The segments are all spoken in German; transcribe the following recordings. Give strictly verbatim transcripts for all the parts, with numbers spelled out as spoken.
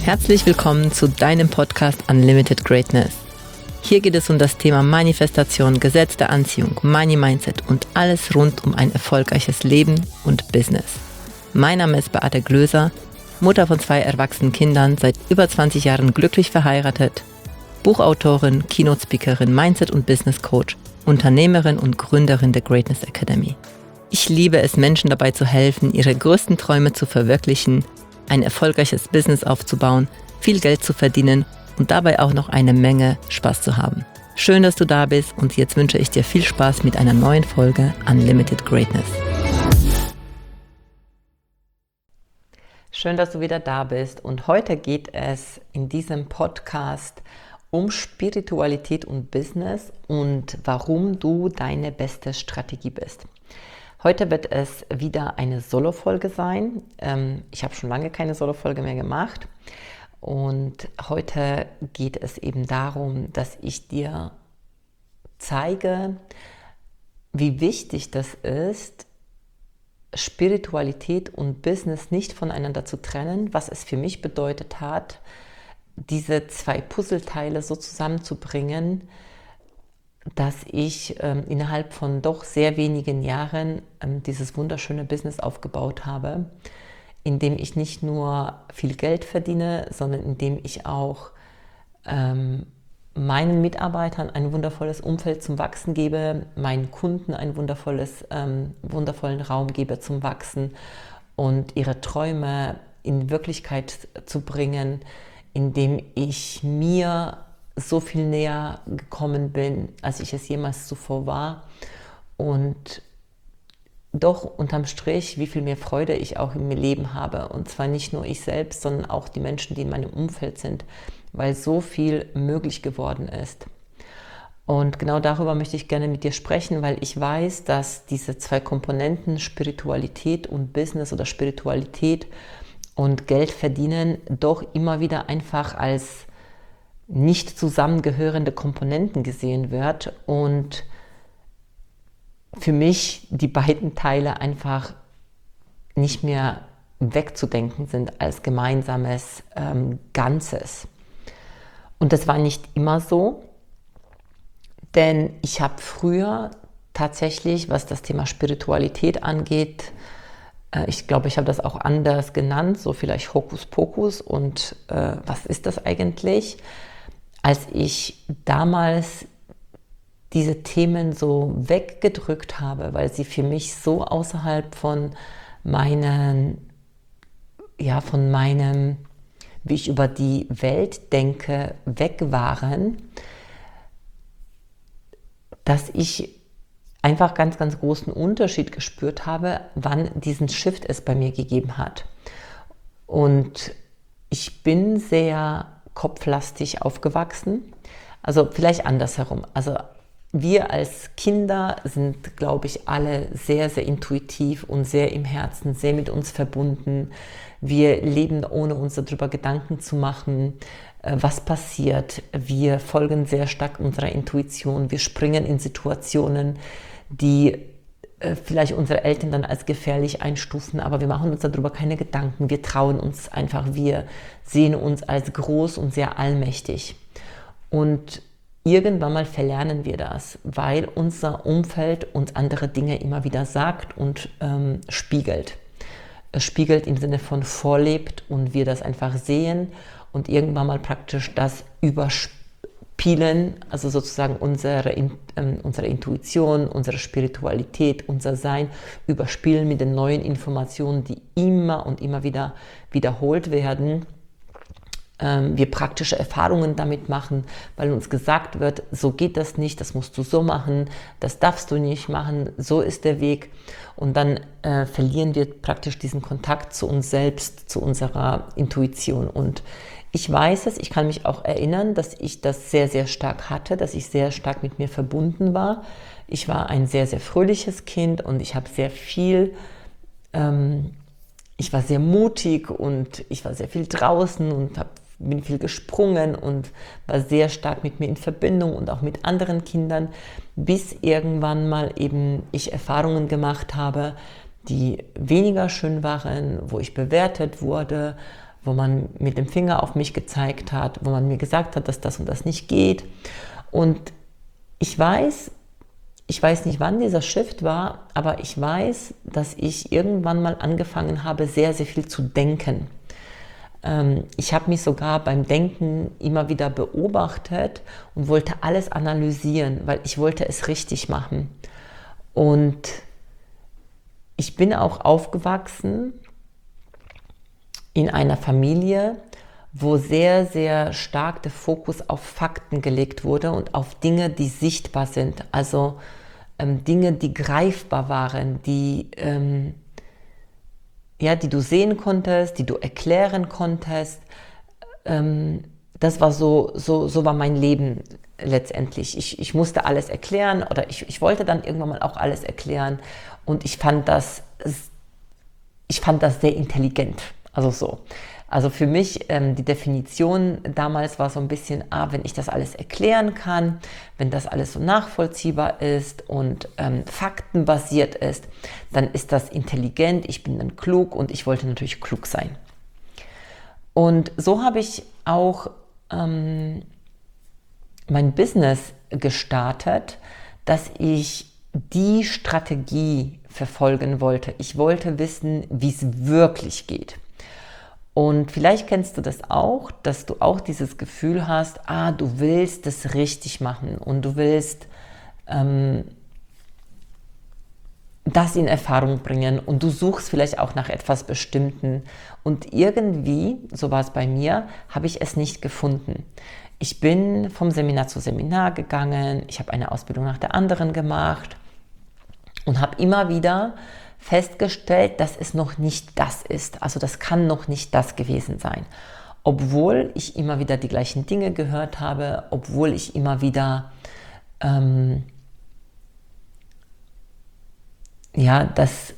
Herzlich willkommen zu deinem Podcast Unlimited Greatness. Hier geht es um das Thema Manifestation, Gesetz der Anziehung, Money Mindset und alles rund um ein erfolgreiches Leben und Business. Mein Name ist Beate Glöser, Mutter von zwei erwachsenen Kindern, seit über zwanzig Jahren glücklich verheiratet, Buchautorin, Keynote-Speakerin, Mindset- und Business-Coach, Unternehmerin und Gründerin der Greatness Academy. Ich liebe es, Menschen dabei zu helfen, ihre größten Träume zu verwirklichen, ein erfolgreiches Business aufzubauen, viel Geld zu verdienen und dabei auch noch eine Menge Spaß zu haben. Schön, dass du da bist und jetzt wünsche ich dir viel Spaß mit einer neuen Folge Unlimited Greatness. Schön, dass du wieder da bist und heute geht es in diesem Podcast um Spiritualität und Business und warum du deine beste Strategie bist. Heute wird es wieder eine Solo-Folge sein. Ich habe schon lange keine Solo-Folge mehr gemacht und heute geht es eben darum, dass ich dir zeige, wie wichtig das ist, Spiritualität und Business nicht voneinander zu trennen, was es für mich bedeutet hat, diese zwei Puzzleteile so zusammenzubringen, dass ich ähm, innerhalb von doch sehr wenigen Jahren ähm, dieses wunderschöne Business aufgebaut habe, in dem ich nicht nur viel Geld verdiene, sondern in dem ich auch ähm, meinen Mitarbeitern ein wundervolles Umfeld zum Wachsen gebe, meinen Kunden einen wundervolles, ähm, wundervollen Raum gebe zum Wachsen und ihre Träume in Wirklichkeit zu bringen, indem ich mir so viel näher gekommen bin, als ich es jemals zuvor war und doch unterm Strich, wie viel mehr Freude ich auch im Leben habe und zwar nicht nur ich selbst, sondern auch die Menschen, die in meinem Umfeld sind, weil so viel möglich geworden ist. Und genau darüber möchte ich gerne mit dir sprechen, weil ich weiß, dass diese zwei Komponenten, Spiritualität und Business oder Spiritualität und Geld verdienen, doch immer wieder einfach als nicht zusammengehörende Komponenten gesehen wird und für mich die beiden Teile einfach nicht mehr wegzudenken sind als gemeinsames ähm, Ganzes. Und das war nicht immer so, denn ich habe früher tatsächlich, was das Thema Spiritualität angeht, äh, ich glaube, ich habe das auch anders genannt, so vielleicht Hokuspokus und äh, was ist das eigentlich? Als ich damals diese Themen so weggedrückt habe, weil sie für mich so außerhalb von meinen, ja, von meinem, wie ich über die Welt denke, weg waren, dass ich einfach ganz, ganz großen Unterschied gespürt habe, wann diesen Shift es bei mir gegeben hat. Und ich bin sehr kopflastig aufgewachsen, also vielleicht andersherum. Also wir als Kinder sind, glaube ich, alle sehr, sehr intuitiv und sehr im Herzen, sehr mit uns verbunden. Wir leben, ohne uns darüber Gedanken zu machen, was passiert. Wir folgen sehr stark unserer Intuition. Wir springen in Situationen, die vielleicht unsere Eltern dann als gefährlich einstufen, aber wir machen uns darüber keine Gedanken. Wir trauen uns einfach. Wir sehen uns als groß und sehr allmächtig. Und irgendwann mal verlernen wir das, weil unser Umfeld uns andere Dinge immer wieder sagt und ähm, spiegelt. Es spiegelt im Sinne von vorlebt und wir das einfach sehen und irgendwann mal praktisch das überspielen, also sozusagen unsere, ähm, unsere Intuition, unsere Spiritualität, unser Sein überspielen mit den neuen Informationen, die immer und immer wieder wiederholt werden. Wir praktische Erfahrungen damit machen, weil uns gesagt wird, so geht das nicht, das musst du so machen, das darfst du nicht machen, so ist der Weg. Und dann äh, verlieren wir praktisch diesen Kontakt zu uns selbst, zu unserer Intuition. Und ich weiß es, ich kann mich auch erinnern, dass ich das sehr, sehr stark hatte, dass ich sehr stark mit mir verbunden war. Ich war ein sehr, sehr fröhliches Kind und ich habe sehr viel... Ähm, ich war sehr mutig und ich war sehr viel draußen und habe bin viel gesprungen und war sehr stark mit mir in Verbindung und auch mit anderen Kindern, bis irgendwann mal eben ich Erfahrungen gemacht habe, die weniger schön waren, wo ich bewertet wurde, wo man mit dem Finger auf mich gezeigt hat, wo man mir gesagt hat, dass das und das nicht geht. Und ich weiß, ich weiß nicht, wann dieser Shift war, aber ich weiß, dass ich irgendwann mal angefangen habe, sehr, sehr viel zu denken. Ähm, ich habe mich sogar beim Denken immer wieder beobachtet und wollte alles analysieren, weil ich wollte es richtig machen. Und ich bin auch aufgewachsen in einer Familie, wo sehr, sehr stark der Fokus auf Fakten gelegt wurde und auf Dinge, die sichtbar sind. Also ähm, Dinge, die greifbar waren, die, ähm, ja, die du sehen konntest, die du erklären konntest. Ähm, das war so, so, so war mein Leben letztendlich. Ich, ich musste alles erklären oder ich, ich wollte dann irgendwann mal auch alles erklären und ich fand das, ich fand das sehr intelligent. Also so. Also für mich, ähm, die Definition damals war so ein bisschen, ah, wenn ich das alles erklären kann, wenn das alles so nachvollziehbar ist und ähm, faktenbasiert ist, dann ist das intelligent, ich bin dann klug und ich wollte natürlich klug sein. Und so habe ich auch ähm, mein Business gestartet, dass ich die Strategie verfolgen wollte. Ich wollte wissen, wie es wirklich geht. Und vielleicht kennst du das auch, dass du auch dieses Gefühl hast, ah, du willst das richtig machen und du willst ähm, das in Erfahrung bringen und du suchst vielleicht auch nach etwas Bestimmten. Und irgendwie, so war es bei mir, habe ich es nicht gefunden. Ich bin vom Seminar zu Seminar gegangen, ich habe eine Ausbildung nach der anderen gemacht und habe immer wieder festgestellt, dass es noch nicht das ist. Also das kann noch nicht das gewesen sein. Obwohl ich immer wieder die gleichen Dinge gehört habe, obwohl ich immer wieder ähm, ja, das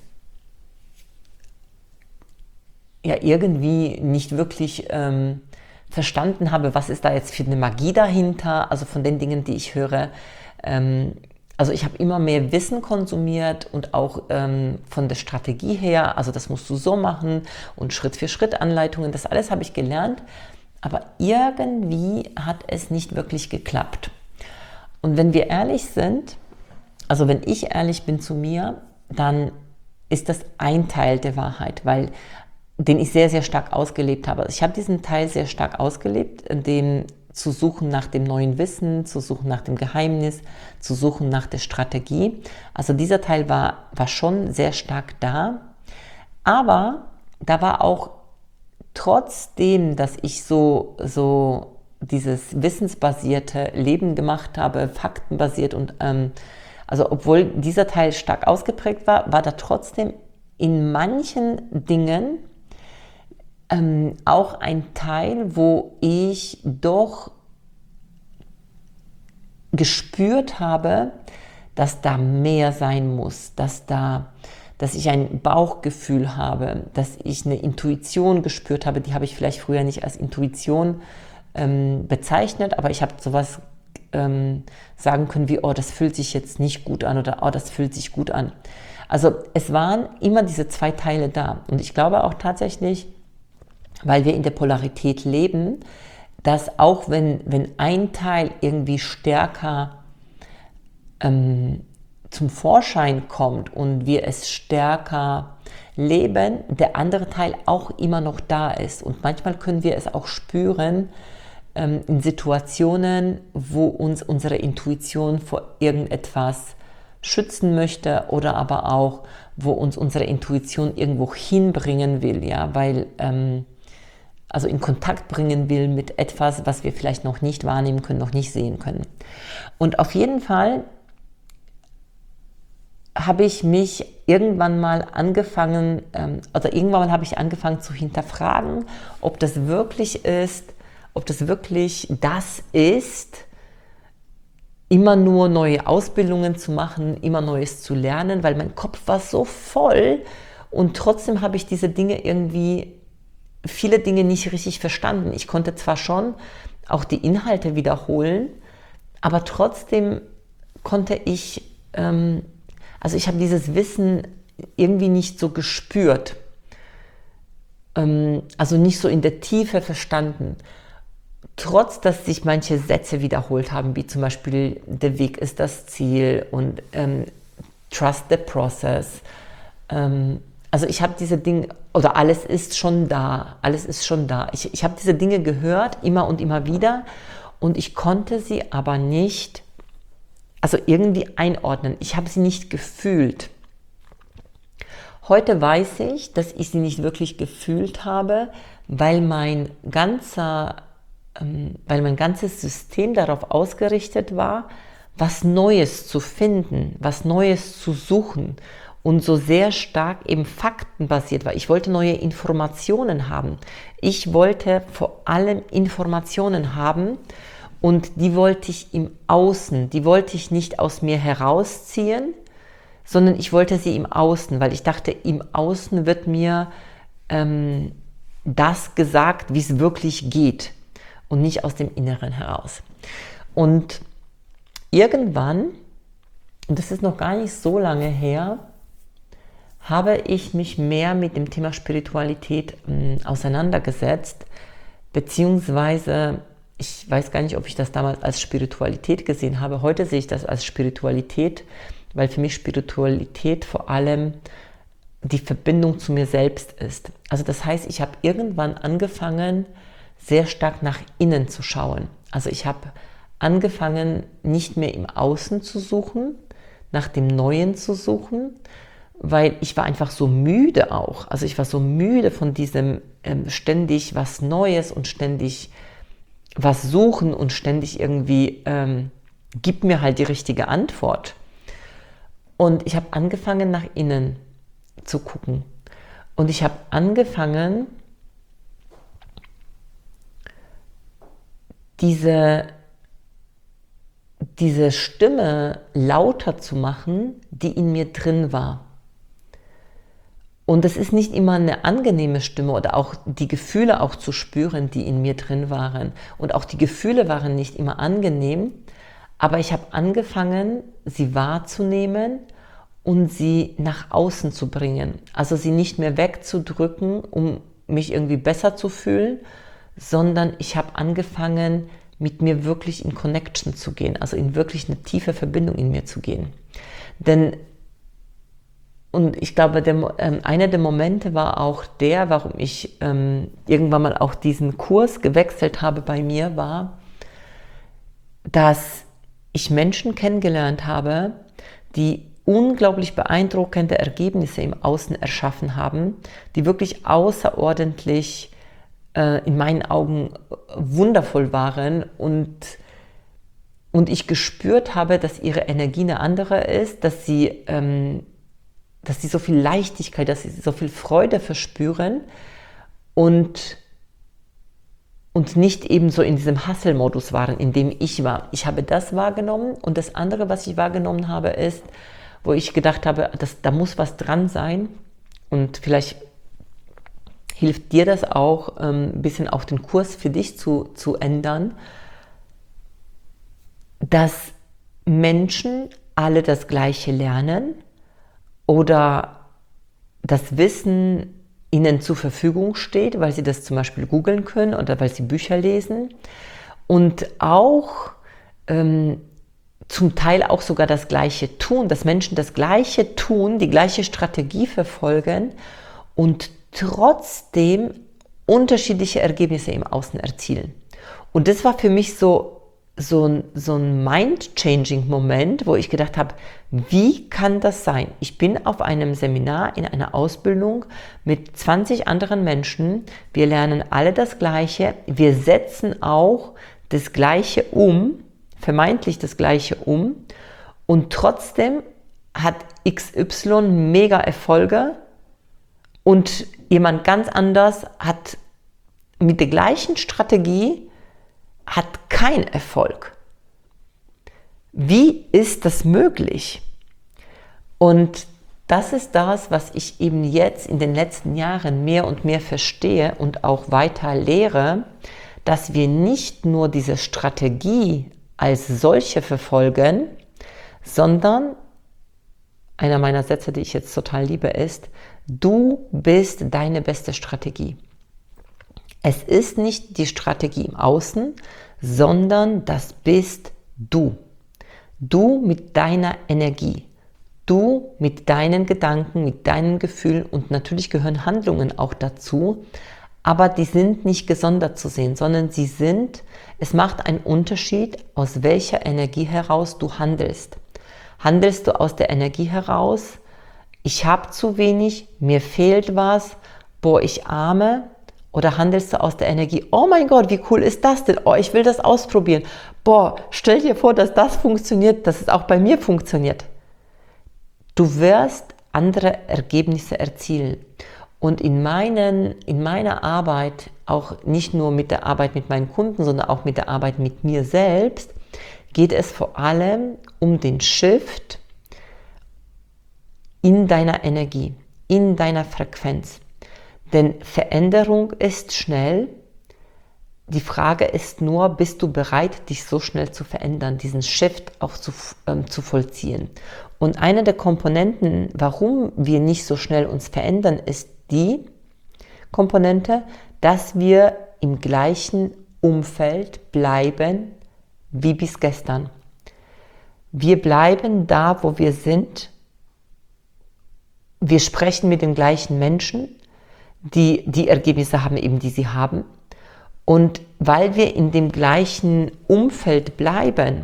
ja irgendwie nicht wirklich ähm, verstanden habe, was ist da jetzt für eine Magie dahinter, also von den Dingen, die ich höre. Ähm, Also ich habe immer mehr Wissen konsumiert und auch ähm, von der Strategie her, also das musst du so machen und Schritt für Schritt Anleitungen, das alles habe ich gelernt, aber irgendwie hat es nicht wirklich geklappt. Und wenn wir ehrlich sind, also wenn ich ehrlich bin zu mir, dann ist das ein Teil der Wahrheit, weil den ich sehr, sehr stark ausgelebt habe. Also ich habe diesen Teil sehr stark ausgelebt, in dem zu suchen nach dem neuen Wissen, zu suchen nach dem Geheimnis, zu suchen nach der Strategie. Also dieser Teil war, war schon sehr stark da, aber da war auch trotzdem, dass ich so, so dieses wissensbasierte Leben gemacht habe, faktenbasiert und ähm, also obwohl dieser Teil stark ausgeprägt war, war da trotzdem in manchen Dingen Ähm, auch ein Teil, wo ich doch gespürt habe, dass da mehr sein muss, dass, da, dass ich ein Bauchgefühl habe, dass ich eine Intuition gespürt habe, die habe ich vielleicht früher nicht als Intuition ähm, bezeichnet, aber ich habe sowas ähm, sagen können wie, oh, das fühlt sich jetzt nicht gut an oder oh, das fühlt sich gut an. Also es waren immer diese zwei Teile da und ich glaube auch tatsächlich, weil wir in der Polarität leben, dass auch wenn, wenn ein Teil irgendwie stärker ähm, zum Vorschein kommt und wir es stärker leben, der andere Teil auch immer noch da ist. Und manchmal können wir es auch spüren ähm, in Situationen, wo uns unsere Intuition vor irgendetwas schützen möchte oder aber auch, wo uns unsere Intuition irgendwo hinbringen will, ja, weil ähm, also in Kontakt bringen will mit etwas, was wir vielleicht noch nicht wahrnehmen können, noch nicht sehen können. Und auf jeden Fall habe ich mich irgendwann mal angefangen, ähm, oder irgendwann mal habe ich angefangen zu hinterfragen, ob das wirklich ist, ob das wirklich das ist, immer nur neue Ausbildungen zu machen, immer Neues zu lernen, weil mein Kopf war so voll und trotzdem habe ich diese Dinge irgendwie viele Dinge nicht richtig verstanden. Ich konnte zwar schon auch die Inhalte wiederholen, aber trotzdem konnte ich, ähm, also ich habe dieses Wissen irgendwie nicht so gespürt. ähm, also nicht so in der Tiefe verstanden. Trotz, dass sich manche Sätze wiederholt haben, wie zum Beispiel, der Weg ist das Ziel und ähm, trust the process. Ähm, also ich habe diese Dinge, oder alles ist schon da, alles ist schon da. Ich, ich habe diese Dinge gehört, immer und immer wieder, und ich konnte sie aber nicht, also irgendwie einordnen. Ich habe sie nicht gefühlt. Heute weiß ich, dass ich sie nicht wirklich gefühlt habe, weil mein ganzer weil mein ganzes System darauf ausgerichtet war, was Neues zu finden, was Neues zu suchen und so sehr stark eben faktenbasiert war. Ich wollte neue Informationen haben. Ich wollte vor allem Informationen haben, und die wollte ich im Außen, die wollte ich nicht aus mir herausziehen, sondern ich wollte sie im Außen, weil ich dachte, im Außen wird mir ähm, das gesagt, wie es wirklich geht. Und nicht aus dem Inneren heraus. Und irgendwann, und das ist noch gar nicht so lange her, habe ich mich mehr mit dem Thema Spiritualität mh, auseinandergesetzt, beziehungsweise, ich weiß gar nicht, ob ich das damals als Spiritualität gesehen habe. Heute sehe ich das als Spiritualität, weil für mich Spiritualität vor allem die Verbindung zu mir selbst ist. Also das heißt, ich habe irgendwann angefangen, sehr stark nach innen zu schauen. Also ich habe angefangen, nicht mehr im Außen zu suchen, nach dem Neuen zu suchen, weil ich war einfach so müde auch. Also ich war so müde von diesem ähm, ständig was Neues und ständig was suchen und ständig irgendwie, ähm, gib mir halt die richtige Antwort. Und ich habe angefangen, nach innen zu gucken. Und ich habe angefangen, Diese, diese Stimme lauter zu machen, die in mir drin war. Und es ist nicht immer eine angenehme Stimme, oder auch die Gefühle auch zu spüren, die in mir drin waren. Und auch die Gefühle waren nicht immer angenehm, aber ich habe angefangen, sie wahrzunehmen und sie nach außen zu bringen. Also sie nicht mehr wegzudrücken, um mich irgendwie besser zu fühlen, sondern ich habe angefangen, mit mir wirklich in Connection zu gehen, also in wirklich eine tiefe Verbindung in mir zu gehen. Denn, und ich glaube, der, ähm, einer der Momente war auch der, warum ich ähm, irgendwann mal auch diesen Kurs gewechselt habe bei mir, war, dass ich Menschen kennengelernt habe, die unglaublich beeindruckende Ergebnisse im Außen erschaffen haben, die wirklich außerordentlich in meinen Augen wundervoll waren, und, und ich gespürt habe, dass ihre Energie eine andere ist, dass sie, ähm, dass sie so viel Leichtigkeit, dass sie so viel Freude verspüren und, und nicht eben so in diesem Hustle-Modus waren, in dem ich war. Ich habe das wahrgenommen, und das andere, was ich wahrgenommen habe, ist, wo ich gedacht habe, dass, da muss was dran sein, und vielleicht hilft dir das auch, ein bisschen auch den Kurs für dich zu, zu ändern, dass Menschen alle das Gleiche lernen oder das Wissen ihnen zur Verfügung steht, weil sie das zum Beispiel googeln können oder weil sie Bücher lesen, und auch ähm, zum Teil auch sogar das Gleiche tun, dass Menschen das Gleiche tun, die gleiche Strategie verfolgen und trotzdem unterschiedliche Ergebnisse im Außen erzielen. Und das war für mich so, so ein, so ein mind-changing-Moment, wo ich gedacht habe, wie kann das sein? Ich bin auf einem Seminar in einer Ausbildung mit zwanzig anderen Menschen, wir lernen alle das Gleiche, wir setzen auch das Gleiche um, vermeintlich das Gleiche um, und trotzdem hat X Y mega Erfolge, und jemand ganz anders hat mit der gleichen Strategie hat keinen Erfolg. Wie ist das möglich? Und das ist das, was ich eben jetzt in den letzten Jahren mehr und mehr verstehe und auch weiter lehre, dass wir nicht nur diese Strategie als solche verfolgen, sondern, einer meiner Sätze, die ich jetzt total liebe, ist, Du bist deine beste Strategie. Es ist nicht die Strategie im Außen, sondern das bist du. Du mit deiner Energie. Du mit deinen Gedanken, mit deinen Gefühlen und natürlich gehören Handlungen auch dazu, aber die sind nicht gesondert zu sehen, sondern sie sind, es macht einen Unterschied, aus welcher Energie heraus du handelst. Handelst du aus der Energie heraus, ich habe zu wenig, mir fehlt was, boah, ich arme, oder handelst du aus der Energie, oh mein Gott, wie cool ist das denn, oh, ich will das ausprobieren, boah, stell dir vor, dass das funktioniert, dass es auch bei mir funktioniert. Du wirst andere Ergebnisse erzielen. Und in, meinen, in meiner Arbeit, auch nicht nur mit der Arbeit mit meinen Kunden, sondern auch mit der Arbeit mit mir selbst, geht es vor allem um den Shift in deiner Energie, in deiner Frequenz. Denn Veränderung ist schnell. Die Frage ist nur, bist du bereit, dich so schnell zu verändern, diesen Shift auch zu, ähm, zu vollziehen. Und eine der Komponenten, warum wir nicht so schnell uns verändern, ist die Komponente, dass wir im gleichen Umfeld bleiben wie bis gestern. Wir bleiben da, wo wir sind. Wir sprechen mit den gleichen Menschen, die die Ergebnisse haben, eben die sie haben. Und weil wir in dem gleichen Umfeld bleiben,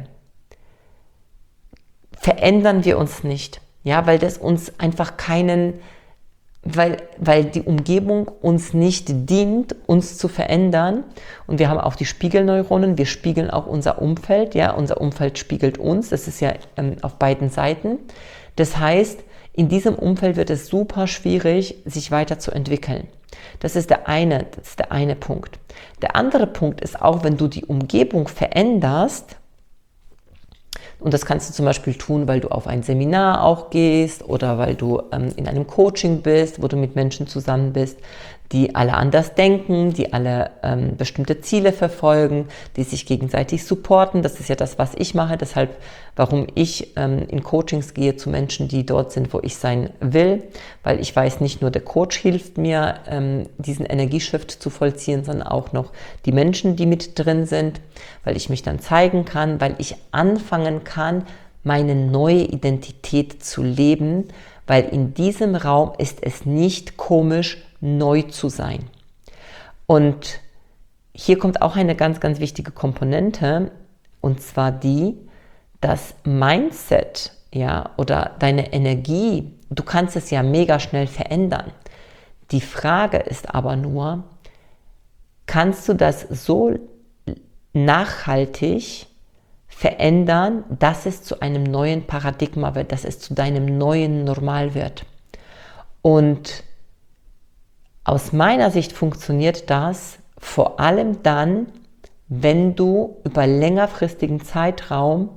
verändern wir uns nicht. Ja, weil das uns einfach keinen, weil, weil die Umgebung uns nicht dient, uns zu verändern. Und wir haben auch die Spiegelneuronen, wir spiegeln auch unser Umfeld. Ja, unser Umfeld spiegelt uns. Das ist ja ähm, auf beiden Seiten. Das heißt, in diesem Umfeld wird es super schwierig, sich weiterzuentwickeln. Das ist der eine, das ist der eine Punkt. Der andere Punkt ist auch, wenn du die Umgebung veränderst, und das kannst du zum Beispiel tun, weil du auf ein Seminar auch gehst oder weil du ähm, in einem Coaching bist, wo du mit Menschen zusammen bist, die alle anders denken, die alle ähm, bestimmte Ziele verfolgen, die sich gegenseitig supporten. Das ist ja das, was ich mache. Deshalb, warum ich ähm, in Coachings gehe zu Menschen, die dort sind, wo ich sein will. Weil ich weiß, nicht nur der Coach hilft mir, ähm, diesen Energieshift zu vollziehen, sondern auch noch die Menschen, die mit drin sind. Weil ich mich dann zeigen kann, weil ich anfangen kann, meine neue Identität zu leben. Weil in diesem Raum ist es nicht komisch, neu zu sein. Und hier kommt auch eine ganz, ganz wichtige Komponente, und zwar die, das Mindset, ja, oder deine Energie, du kannst es ja mega schnell verändern. Die Frage ist aber nur, kannst du das so nachhaltig verändern, dass es zu einem neuen Paradigma wird, dass es zu deinem neuen Normal wird? Und aus meiner Sicht funktioniert das vor allem dann, wenn du über längerfristigen Zeitraum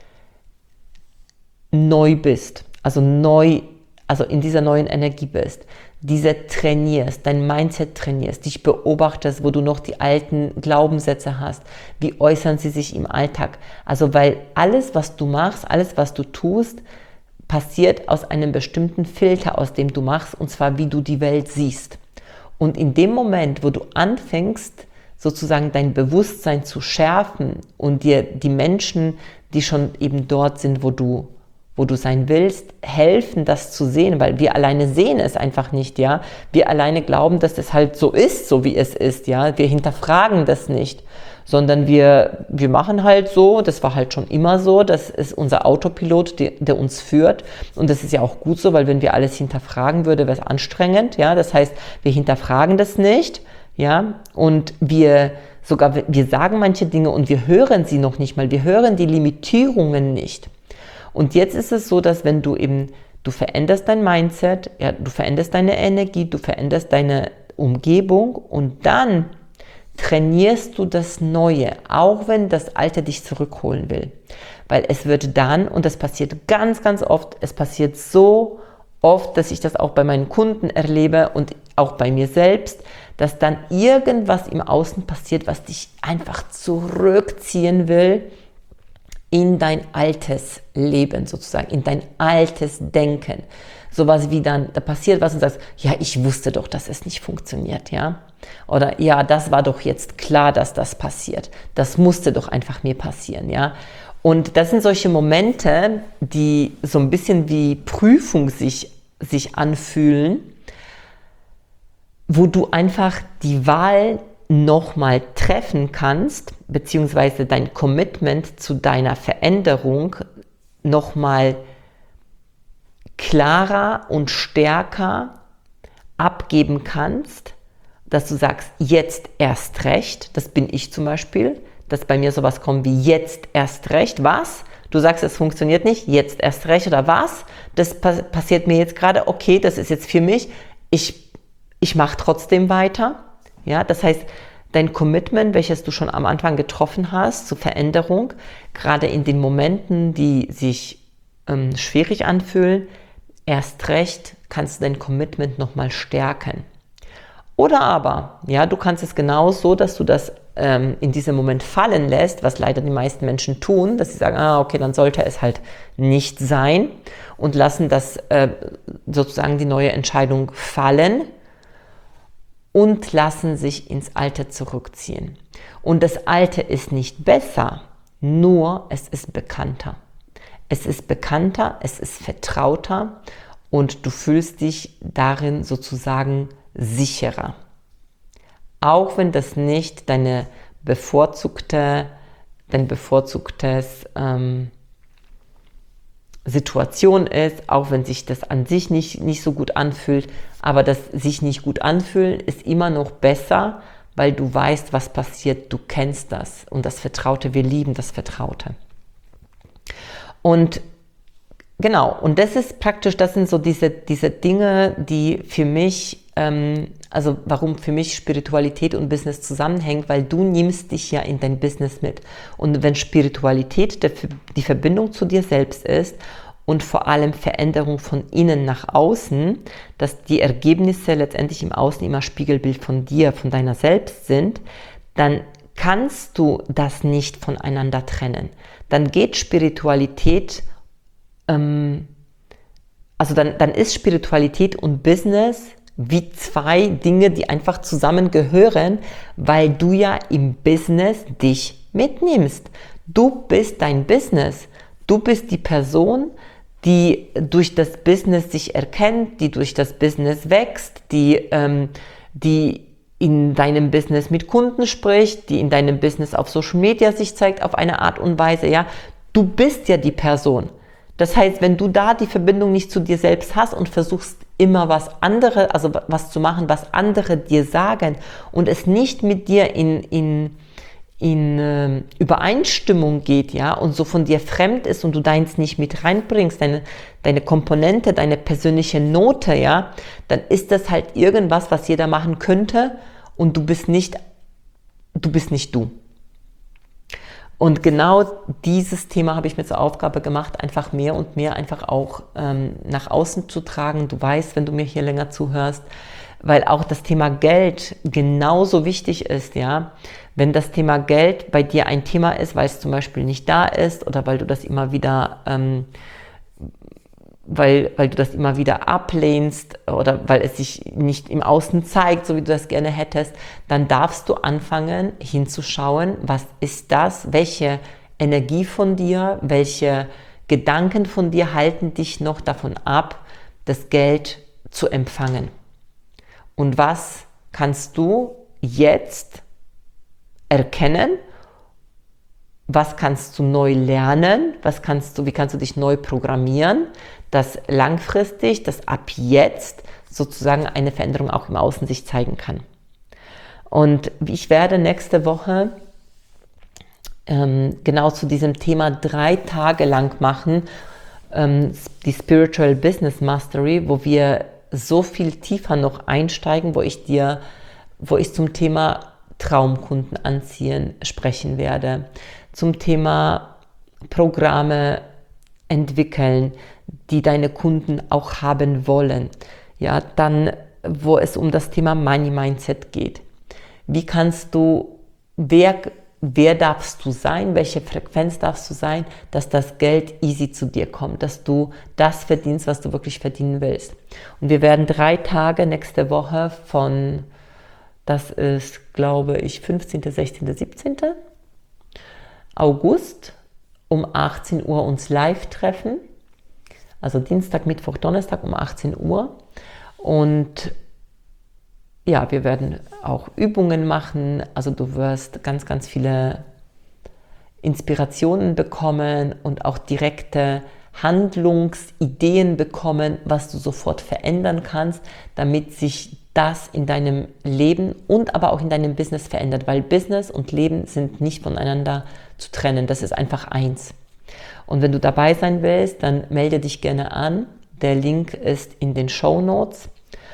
neu bist, also neu, also in dieser neuen Energie bist, diese trainierst, dein Mindset trainierst, dich beobachtest, wo du noch die alten Glaubenssätze hast, wie äußern sie sich im Alltag. Also weil alles, was du machst, alles, was du tust, passiert aus einem bestimmten Filter, aus dem du machst, und zwar wie du die Welt siehst. Und in dem Moment, wo du anfängst, sozusagen dein Bewusstsein zu schärfen und dir die Menschen, die schon eben dort sind, wo du, wo du sein willst, helfen, das zu sehen, weil wir alleine sehen es einfach nicht, ja. Wir alleine glauben, dass es halt so ist, so wie es ist, ja. Wir hinterfragen das nicht, sondern wir, wir machen halt so, das war halt schon immer so, das ist unser Autopilot, der, der uns führt, und das ist ja auch gut so, weil wenn wir alles hinterfragen würde, wäre es anstrengend, ja, das heißt, wir hinterfragen das nicht, ja, und wir sogar, wir sagen manche Dinge und wir hören sie noch nicht mal, wir hören die Limitierungen nicht. Und jetzt ist es so, dass wenn du eben, du veränderst dein Mindset, ja, du veränderst deine Energie, du veränderst deine Umgebung, und dann trainierst du das Neue, auch wenn das Alte dich zurückholen will. Weil es wird dann, und das passiert ganz, ganz oft, es passiert so oft, dass ich das auch bei meinen Kunden erlebe und auch bei mir selbst, dass dann irgendwas im Außen passiert, was dich einfach zurückziehen will in dein altes Leben sozusagen, in dein altes Denken. sowas wie dann, da passiert was und sagst, ja, ich wusste doch, dass es nicht funktioniert, ja. Oder ja, das war doch jetzt klar, dass das passiert. Das musste doch einfach mir passieren, ja. Und das sind solche Momente, die so ein bisschen wie Prüfung sich, sich anfühlen, wo du einfach die Wahl nochmal treffen kannst, beziehungsweise dein Commitment zu deiner Veränderung nochmal klarer und stärker abgeben kannst, dass du sagst, jetzt erst recht, das bin ich zum Beispiel, dass bei mir sowas kommt wie jetzt erst recht, was? Du sagst, es funktioniert nicht, jetzt erst recht oder was? Das pa- passiert mir jetzt gerade, okay, das ist jetzt für mich, ich, ich mache trotzdem weiter. Ja, das heißt, dein Commitment, welches du schon am Anfang getroffen hast zur Veränderung, gerade in den Momenten, die sich ähm, schwierig anfühlen, erst recht kannst du dein Commitment nochmal stärken. Oder aber, ja, du kannst es genauso, dass du das ähm, in diesem Moment fallen lässt, was leider die meisten Menschen tun, dass sie sagen, ah, okay, dann sollte es halt nicht sein und lassen das äh, sozusagen die neue Entscheidung fallen und lassen sich ins Alte zurückziehen. Und das Alte ist nicht besser, nur es ist bekannter. Es ist bekannter, es ist vertrauter und du fühlst dich darin sozusagen sicherer. Auch wenn das nicht deine bevorzugte, dein bevorzugtes ähm, Situation ist, auch wenn sich das an sich nicht, nicht so gut anfühlt, aber das sich nicht gut anfühlen ist immer noch besser, weil du weißt, was passiert, du kennst das und das Vertraute, wir lieben das Vertraute. Und genau, und das ist praktisch, das sind so diese, diese Dinge, die für mich, ähm, also warum für mich Spiritualität und Business zusammenhängt, weil du nimmst dich ja in dein Business mit. Und wenn Spiritualität der, die Verbindung zu dir selbst ist und vor allem Veränderung von innen nach außen, dass die Ergebnisse letztendlich im Außen immer Spiegelbild von dir, von deiner selbst sind, dann kannst du das nicht voneinander trennen. Dann geht Spiritualität ähm, also dann, dann ist Spiritualität und Business wie zwei Dinge, die einfach zusammengehören, weil du ja im Business dich mitnimmst. Du bist dein Business. Du bist die Person, die durch das Business sich erkennt, die durch das Business wächst, die, ähm, die in deinem Business mit Kunden spricht, die in deinem Business auf Social Media sich zeigt auf eine Art und Weise. Ja, du bist ja die Person. Das heißt, wenn du da die Verbindung nicht zu dir selbst hast und versuchst immer was andere, also was zu machen, was andere dir sagen und es nicht mit dir in, in, in äh, Übereinstimmung geht, ja, und so von dir fremd ist und du deins nicht mit reinbringst, deine, deine Komponente, deine persönliche Note, ja, dann ist das halt irgendwas, was jeder machen könnte und du bist nicht, du bist nicht du. Und genau dieses Thema habe ich mir zur Aufgabe gemacht, einfach mehr und mehr einfach auch ähm, nach außen zu tragen. Du weißt, wenn du mir hier länger zuhörst, weil auch das Thema Geld genauso wichtig ist, ja. Wenn das Thema Geld bei dir ein Thema ist, weil es zum Beispiel nicht da ist oder weil du das immer wieder, ähm, weil, weil du das immer wieder ablehnst oder weil es sich nicht im Außen zeigt, so wie du das gerne hättest, dann darfst du anfangen hinzuschauen, was ist das, welche Energie von dir, welche Gedanken von dir halten dich noch davon ab, das Geld zu empfangen. Und was kannst du jetzt erkennen? Was kannst du neu lernen? Was kannst du, wie kannst du dich neu programmieren, dass langfristig, dass ab jetzt sozusagen eine Veränderung auch im Außen sich zeigen kann? Und ich werde nächste Woche ähm, genau zu diesem Thema drei Tage lang machen, ähm, die Spiritual Business Mastery, wo wir so viel tiefer noch einsteigen, wo ich dir, wo ich zum Thema Traumkunden anziehen sprechen werde, zum Thema Programme entwickeln, die deine Kunden auch haben wollen. Ja, dann, wo es um das Thema Money Mindset geht. Wie kannst du, wer, wer darfst du sein, welche Frequenz darfst du sein, dass das Geld easy zu dir kommt, dass du das verdienst, was du wirklich verdienen willst. Und wir werden drei Tage nächste Woche von, das ist, glaube ich, fünfzehnten, sechzehnten, siebzehnten August um achtzehn Uhr uns live treffen. Also Dienstag, Mittwoch, Donnerstag um achtzehn Uhr. Und ja, wir werden auch Übungen machen. Also du wirst ganz, ganz viele Inspirationen bekommen und auch direkte Handlungsideen bekommen, was du sofort verändern kannst, damit sich das in deinem Leben und aber auch in deinem Business verändert. Weil Business und Leben sind nicht voneinander zu trennen. Das ist einfach eins. Und wenn du dabei sein willst, dann melde dich gerne an. Der Link ist in den Shownotes.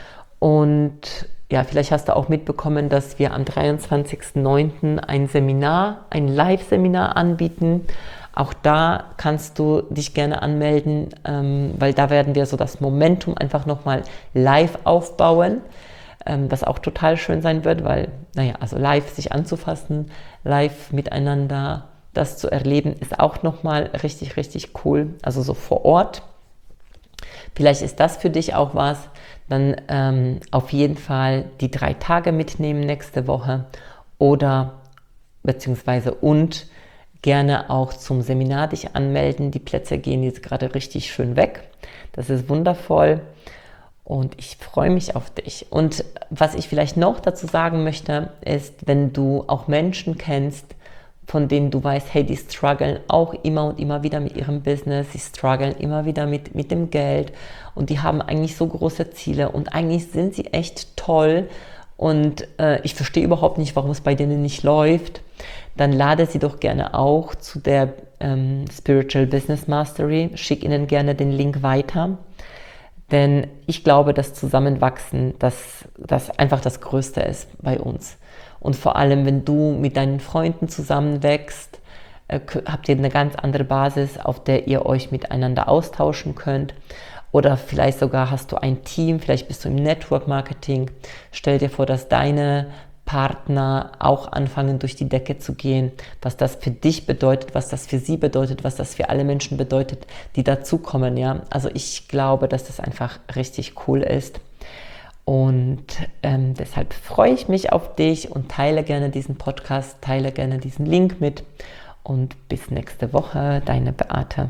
Und ja, vielleicht hast du auch mitbekommen, dass wir am dreiundzwanzigsten neunten ein Seminar, ein Live-Seminar anbieten. Auch da kannst du dich gerne anmelden, ähm, weil da werden wir so das Momentum einfach nochmal live aufbauen, ähm, was auch total schön sein wird, weil, naja, also live sich anzufassen, live miteinander das zu erleben, ist auch nochmal richtig, richtig cool, also so vor Ort. Vielleicht ist das für dich auch was, dann ähm, auf jeden Fall die drei Tage mitnehmen nächste Woche oder beziehungsweise und gerne auch zum Seminar dich anmelden. Die Plätze gehen jetzt gerade richtig schön weg. Das ist wundervoll und ich freue mich auf dich. Und was ich vielleicht noch dazu sagen möchte, ist, wenn du auch Menschen kennst, von denen du weißt, hey, die strugglen auch immer und immer wieder mit ihrem Business, sie strugglen immer wieder mit, mit dem Geld und die haben eigentlich so große Ziele und eigentlich sind sie echt toll und äh, ich verstehe überhaupt nicht, warum es bei denen nicht läuft, dann lade sie doch gerne auch zu der ähm, Spiritual Business Mastery, schick ihnen gerne den Link weiter, denn ich glaube, dass Zusammenwachsen, das, das einfach das Größte ist bei uns. Und vor allem, wenn du mit deinen Freunden zusammenwächst, äh, habt ihr eine ganz andere Basis, auf der ihr euch miteinander austauschen könnt. Oder vielleicht sogar hast du ein Team, vielleicht bist du im Network Marketing. Stell dir vor, dass deine Partner auch anfangen, durch die Decke zu gehen, was das für dich bedeutet, was das für sie bedeutet, was das für alle Menschen bedeutet, die dazukommen. Ja? Also ich glaube, dass das einfach richtig cool ist. Und ähm, deshalb freue ich mich auf dich und teile gerne diesen Podcast, teile gerne diesen Link mit und bis nächste Woche, deine Beate.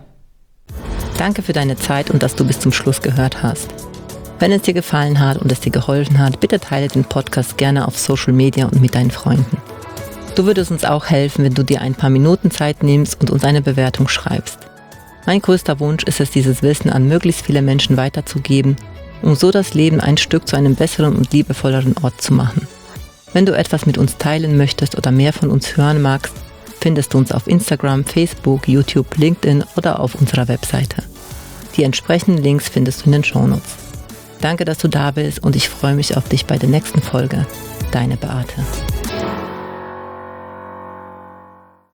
Danke für deine Zeit und dass du bis zum Schluss gehört hast. Wenn es dir gefallen hat und es dir geholfen hat, bitte teile den Podcast gerne auf Social Media und mit deinen Freunden. Du würdest uns auch helfen, wenn du dir ein paar Minuten Zeit nimmst und uns eine Bewertung schreibst. Mein größter Wunsch ist es, dieses Wissen an möglichst viele Menschen weiterzugeben, um so das Leben ein Stück zu einem besseren und liebevolleren Ort zu machen. Wenn du etwas mit uns teilen möchtest oder mehr von uns hören magst, findest du uns auf Instagram, Facebook, YouTube, LinkedIn oder auf unserer Webseite. Die entsprechenden Links findest du in den Shownotes. Danke, dass du da bist und ich freue mich auf dich bei der nächsten Folge. Deine Beate.